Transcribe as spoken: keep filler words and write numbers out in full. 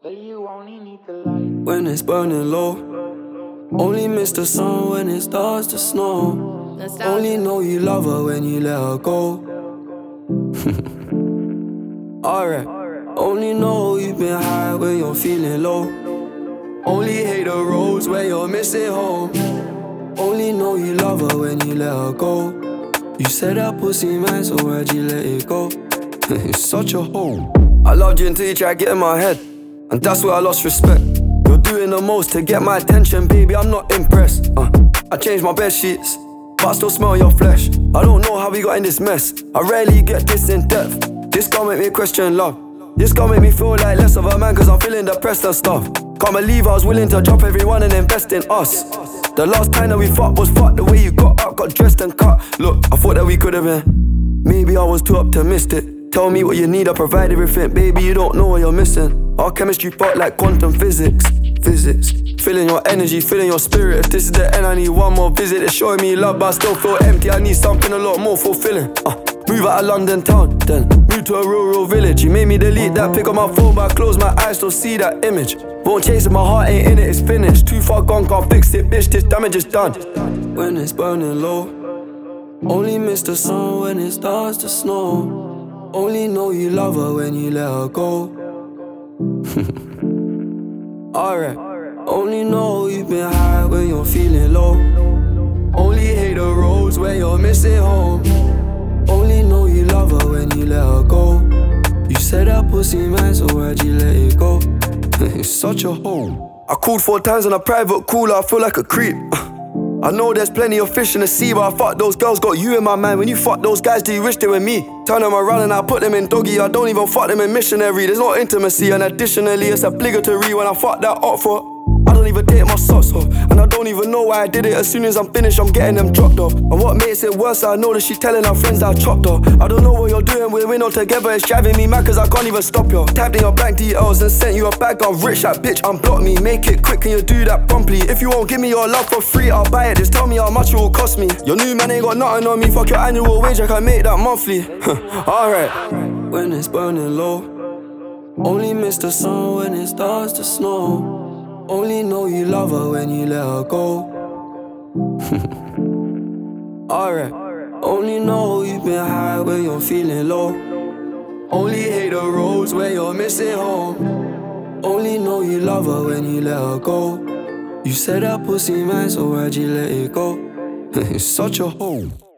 But you only need the light when it's burning low. Only miss the sun when it starts to snow. Nostalgia. Only know you love her when you let her go. Alright. Only know you've been high when you're feeling low. Only hate the roads where you're missing home. Only know you love her when you let her go. You said that pussy man, so why'd you let it go? It's such a hole. I loved you until you tried to get in my head, and that's where I lost respect. You're doing the most to get my attention, baby, I'm not impressed. uh, I changed my bed sheets, but I still smell your flesh. I don't know how we got in this mess. I rarely get this in depth. This gon' make me question love. This gon' make me feel like less of a man, cause I'm feeling depressed and stuff. Can't believe I was willing to drop everyone and invest in us. The last time that we fucked was fucked. The way you got up, got dressed and cut. Look, I thought that we could've been. Maybe I was too optimistic. Tell me what you need, I provide everything. Baby, you don't know what you're missing. Our chemistry felt like quantum physics. Physics. Feeling your energy, feeling your spirit. If this is the end, I need one more visit. It's showing me love, but I still feel empty. I need something a lot more fulfilling. uh, Move out of London town, then move to a rural village. You made me delete that pic on my phone, but I close my eyes, still see that image. Won't chase it, my heart ain't in it, it's finished. Too far gone, can't fix it, bitch, this damage is done. When it's burning low, only miss the sun when it starts to snow. Only know you love her when you let her go. Alright. Only know you've been high when you're feeling low. Only hate the roads where you're missing home. Only know you love her when you let her go. You said that pussy man, so why'd you let it go? It's such a hole. I called four times on a private cooler, I feel like a creep. I know there's plenty of fish in the sea, but I fuck those girls, got you in my mind. When you fuck those guys, do you wish they were me? Turn them around and I put them in doggy. I don't even fuck them in missionary. There's no intimacy, and additionally it's obligatory when I fuck that up for. I don't even date my socks off, and I don't even know why I did it. As soon as I'm finished, I'm getting them dropped off. And what makes it worse, I know that she telling her friends that I chopped her. I don't know what you're doing, we're in all together. It's driving me mad cause I can't even stop you. Tapped in your bank details and sent you a bag. I'm rich, that bitch unblock me. Make it quick, can you do that promptly? If you won't give me your love for free, I'll buy it. Just tell me how much it will cost me. Your new man ain't got nothing on me. Fuck your annual wage, I can make that monthly. Alright. When it's burning low, only miss the sun when it starts to snow. Only know you love her when you let her go. Alright. Only know you've been high when you're feeling low. Only hate the roads where you're missing home. Only know you love her when you let her go. You said that pussy man, so why'd you let it go? It's such a hole.